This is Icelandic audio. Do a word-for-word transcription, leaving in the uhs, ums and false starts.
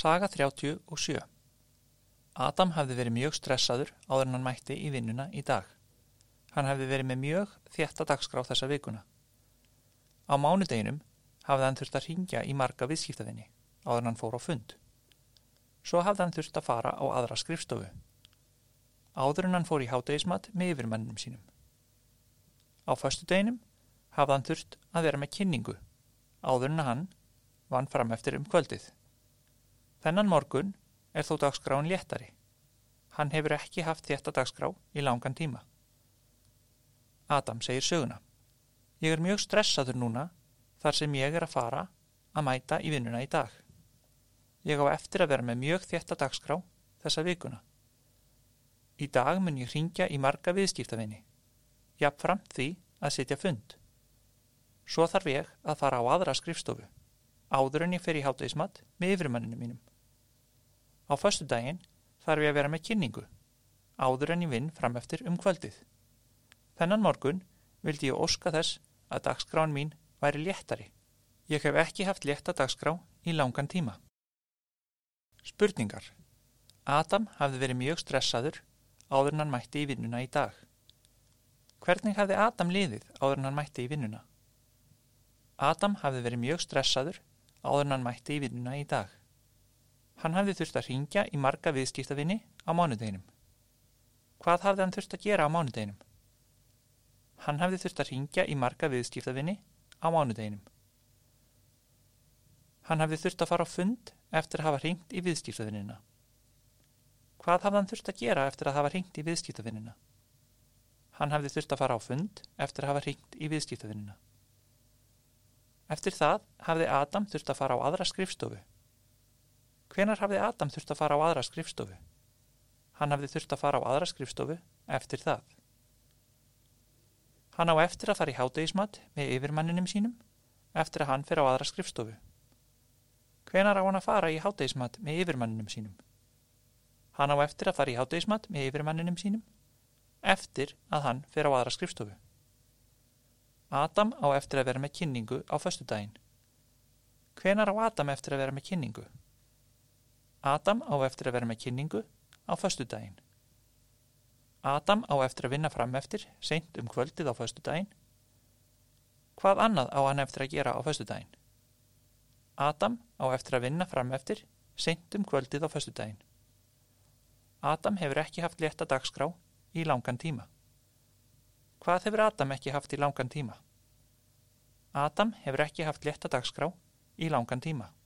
Saga þrjátíu og sjö. Adam hafði verið mjög stressaður áður en hann mætti í vinnuna í dag. Hann hafði verið með mjög þétta dagskrá þessa vikuna. Á mánudeginum hafði hann þurft að hringja í marga viðskiptavinni áður en hann fór á fund. Svo hafði hann þurft að fara á aðra skrifstofu. Áður en hann fór í hádegismat með yfirmanninum sínum. Á föstudeginum hafði hann þurft að vera með kynningu áður en hann vann fram eftir um kvöldið. Þennan morgun er þó dagskráin léttari. Hann hefur ekki haft þétta dagskrá í langan tíma. Adam segir söguna. Ég er mjög stressaður núna þar sem ég er að fara að mæta í vinnuna í dag. Ég á eftir að vera með mjög þétta dagskrá þessa vikuna. Í dag mun ég hringja í marga viðskiptavinni, jafnframt því að sitja fund. Svo þarf ég að fara á aðra skrifstofu, áður en ég fer í hádegismat með yfirmanninu mínum. Á föstudaginn þarf ég að vera með kynningu, áður en ég vinn fram eftir um kvöldið. Þennan morgun vildi ég óska þess að dagskráin mín væri léttari. Ég hef ekki haft létta dagskrá í langan tíma. Spurningar. Adam hafði verið mjög stressaður áður en hann mætti í vinnuna í dag. Hvernig hafði Adam liðið áður en hann mætti í vinnuna? Adam hafði verið mjög stressaður áður en hann mætti í vinnuna í dag. Hann hafði þurft að hringja í marga viðskiptavinni á mánudeginum. Hvað hafði hann þurft að gera á mánudeginum? Hann hafði þurft að hringja í marga viðskiptavinni á mánudeginum. Hann hafði þurft að fara á fund eftir að hafa hringt í viðskiptavinnina. Hvað hafði hann þurft að gera eftir að hafa hringt í viðskiptavinnina? Hann hafði þurft að fara á fund eftir að hafa hringt í viðskiptavinnina. Eftir það hafði Adam þurft að fara á aðra skrifstofu. Hvenær hafði Adam þurft að fara á aðra skrifstofu? Hann hafði þurft að fara á aðra skrifstofu eftir það. Hann á eftir að fara í hádegismat með yfirmanninum sínum eftir að hann fer á aðra skrifstofu. Hvenær á hann að fara í hádegismat með yfirmanninum sínum? Hann á eftir að fara í hádegismat með yfirmanninum sínum eftir að hann fer á aðra skrifstofu. Adam á eftir að vera með kynningu á föstudaginn. Hvenær á Adam eftir að vera með kynningu? Adam á eftir að vera með kynningu á föstudaginn. Adam á eftir að vinna fram eftir seint um kvöldið á föstudaginn. Hvað annað á hann eftir að gera á föstudaginn? Adam á eftir að vinna fram eftir seint um kvöldið á föstudaginn. Adam hefur ekki haft létta dagskrá í langan tíma. Hvað hefur Adam ekki haft í langan tíma? Adam hefur ekki haft létta dagskrá í langan tíma.